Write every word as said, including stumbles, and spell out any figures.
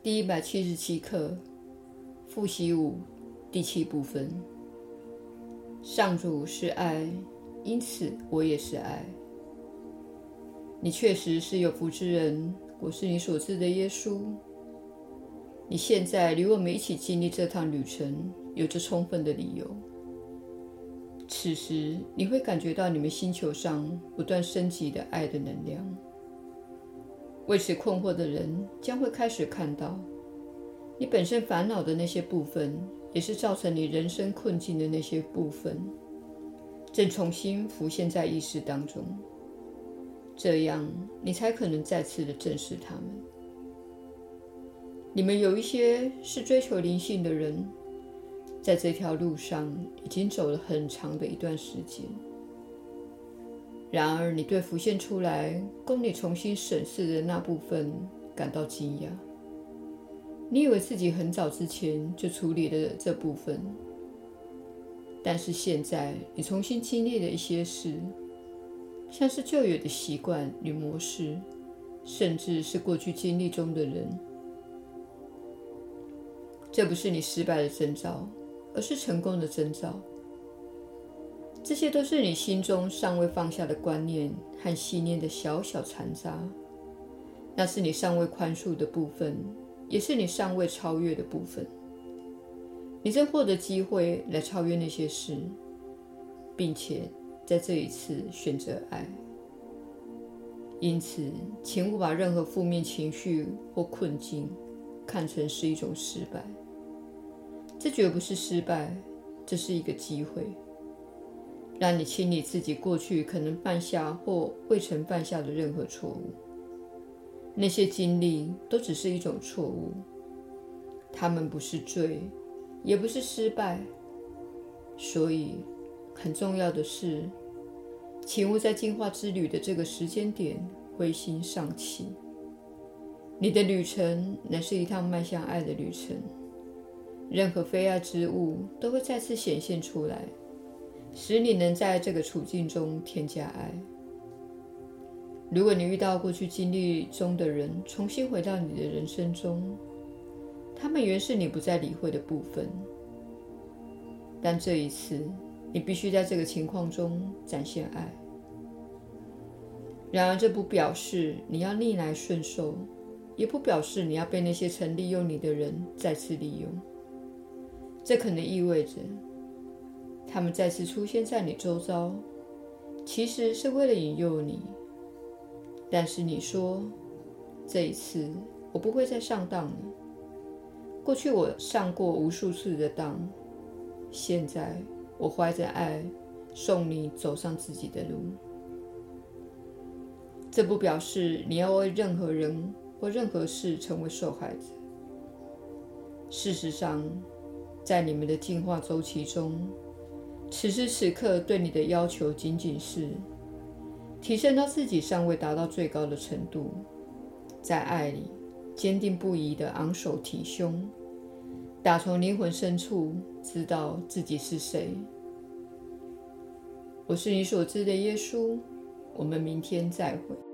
第一百七十七课，复习五，第七部分。上主是爱，因此我也是爱。你确实是有福之人，我是你所知的耶稣。你现在与我们一起经历这趟旅程，有着充分的理由。此时，你会感觉到你们星球上不断升级的爱的能量。为此困惑的人将会开始看到，你本身烦恼的那些部分，也是造成你人生困境的那些部分，正重新浮现在意识当中。这样，你才可能再次的正视它们。你们有一些是追求灵性的人，在这条路上已经走了很长的一段时间。然而，你对浮现出来供你重新审视的那部分感到惊讶。你以为自己很早之前就处理了这部分，但是现在你重新经历了一些事，像是旧有的习惯与模式，甚至是过去经历中的人。这不是你失败的征兆，而是成功的征兆。这些都是你心中尚未放下的观念和信念的小小残渣，那是你尚未宽恕的部分，也是你尚未超越的部分。你正获得机会来超越那些事，并且在这一次选择爱。因此，请勿把任何负面情绪或困境看成是一种失败。这绝不是失败，这是一个机会，让你清理自己过去可能犯下或未曾犯下的任何错误。那些经历都只是一种错误，它们不是罪，也不是失败。所以，很重要的是，请勿在进化之旅的这个时间点灰心丧气。你的旅程乃是一趟迈向爱的旅程，任何非爱之物都会再次显现出来，使你能在这个处境中添加爱。如果你遇到过去经历中的人重新回到你的人生中，他们原是你不再理会的部分，但这一次你必须在这个情况中展现爱。然而，这不表示你要逆来顺受，也不表示你要被那些曾利用你的人再次利用。这可能意味着他们再次出现在你周遭，其实是为了引诱你。但是你说，这一次我不会再上当了。过去我上过无数次的当，现在我怀着爱送你走上自己的路。这不表示你要为任何人或任何事成为受害者。事实上，在你们的进化周期中，此时此刻对你的要求仅仅是提升到自己尚未达到最高的程度，在爱里坚定不移地昂首挺胸，打从灵魂深处知道自己是谁。我是你所知的耶稣，我们明天再会。